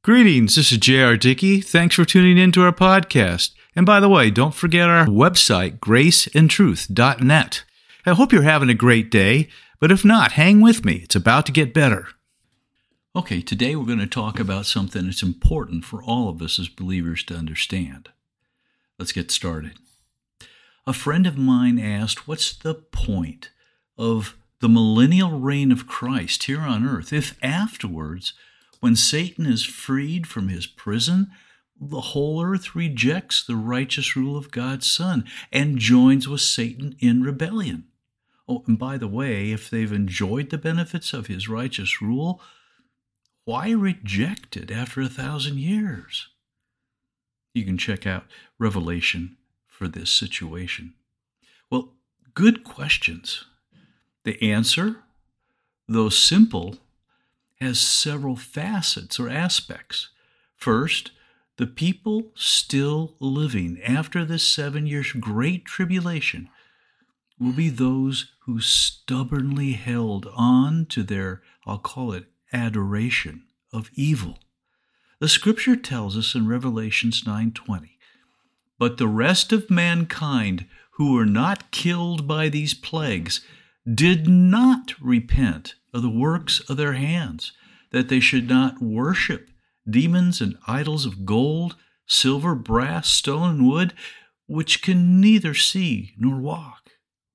Greetings, this is J.R. Dickey. Thanks for tuning in to our podcast. And by the way, don't forget our website, graceandtruth.net. I hope you're having a great day, but if not, hang with me. It's about to get better. Okay, today we're going to talk about something that's important for all of us as believers to understand. Let's get started. A friend of mine asked, what's the point of the millennial reign of Christ here on earth if afterwards, when Satan is freed from his prison, the whole earth rejects the righteous rule of God's Son and joins with Satan in rebellion? Oh, and by the way, if they've enjoyed the benefits of his righteous rule, why reject it after 1,000 years? You can check out Revelation for this situation. Well, good questions. The answer, though simple, has several facets or aspects. First, the people still living after this 7 years great tribulation will be those who stubbornly held on to their, I'll call it, adoration of evil. The scripture tells us in Revelations 9:20, but the rest of mankind who were not killed by these plagues did not repent of the works of their hands, that they should not worship demons and idols of gold, silver, brass, stone, and wood, which can neither see nor walk.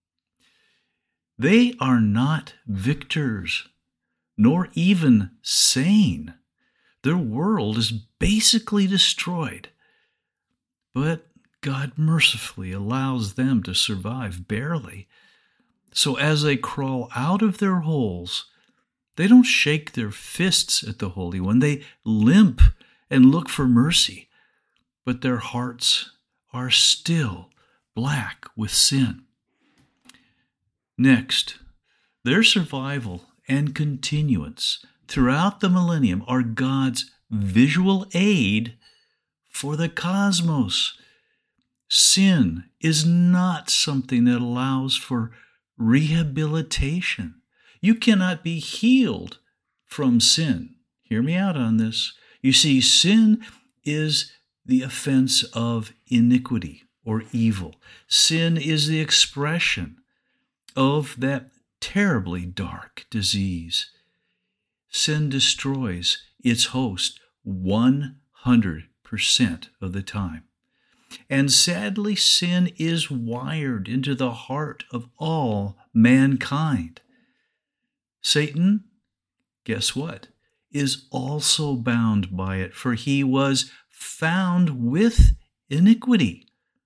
They are not victors, nor even sane. Their world is basically destroyed. But God mercifully allows them to survive barely. So as they crawl out of their holes, they don't shake their fists at the Holy One. They limp and look for mercy. But their hearts are still black with sin. Next, their survival and continuance throughout the millennium are God's visual aid for the cosmos. Sin is not something that allows for rehabilitation. You cannot be healed from sin. Hear me out on this. You see, sin is the offense of iniquity or evil. Sin is the expression of that terribly dark disease. Sin destroys its host 100% of the time. And sadly, sin is wired into the heart of all mankind. Satan, guess what, is also bound by it, for he was found with iniquity.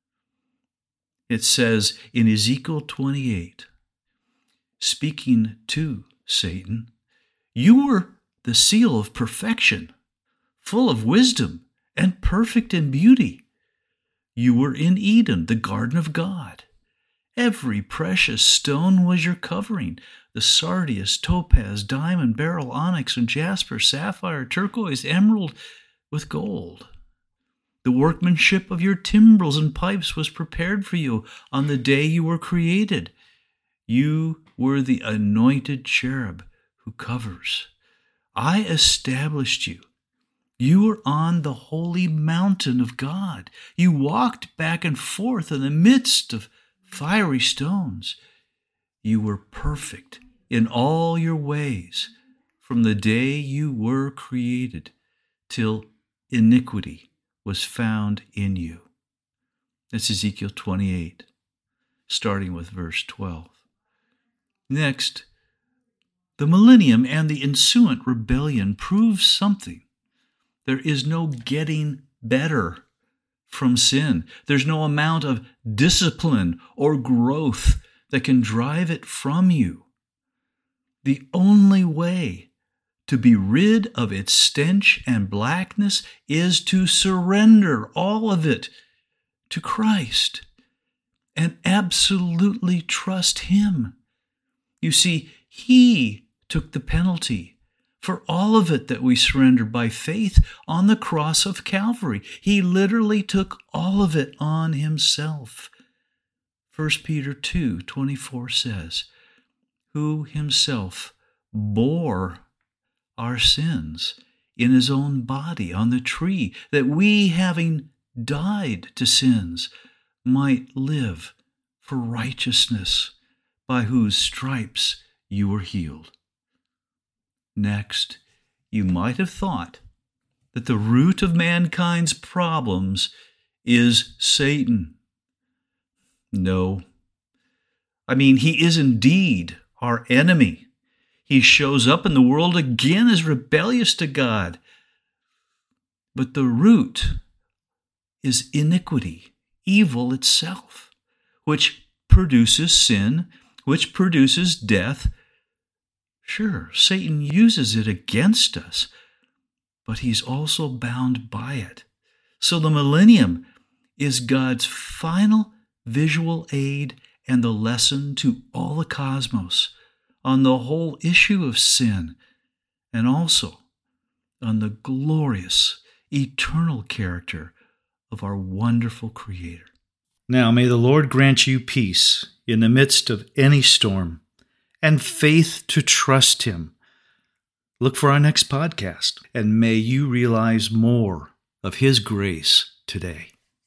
It says in Ezekiel 28, speaking to Satan, you were the seal of perfection, full of wisdom and perfect in beauty. You were in Eden, the garden of God. Every precious stone was your covering, the sardius, topaz, diamond, beryl, onyx, and jasper, sapphire, turquoise, emerald, with gold. The workmanship of your timbrels and pipes was prepared for you on the day you were created. You were the anointed cherub who covers. I established you. You were on the holy mountain of God. You walked back and forth in the midst of fiery stones. You were perfect in all your ways from the day you were created till iniquity was found in you. That's Ezekiel 28, starting with verse 12. Next, the millennium and the ensuing rebellion proves something. There is no getting better from sin. There's no amount of discipline or growth that can drive it from you. The only way to be rid of its stench and blackness is to surrender all of it to Christ and absolutely trust Him. You see, He took the penalty for all of it that we surrender by faith on the cross of Calvary. He literally took all of it on Himself. 1 Peter 2:24 says, who Himself bore our sins in his own body on the tree, that we, having died to sins, might live for righteousness, by whose stripes you were healed. Next, you might have thought that the root of mankind's problems is Satan. No. He is indeed our enemy. He shows up in the world again as rebellious to God. But the root is iniquity, evil itself, which produces sin, which produces death. Sure, Satan uses it against us, but he's also bound by it. So the millennium is God's final visual aid and the lesson to all the cosmos on the whole issue of sin, and also on the glorious, eternal character of our wonderful Creator. Now may the Lord grant you peace in the midst of any storm, and faith to trust Him. Look for our next podcast, and may you realize more of His grace today.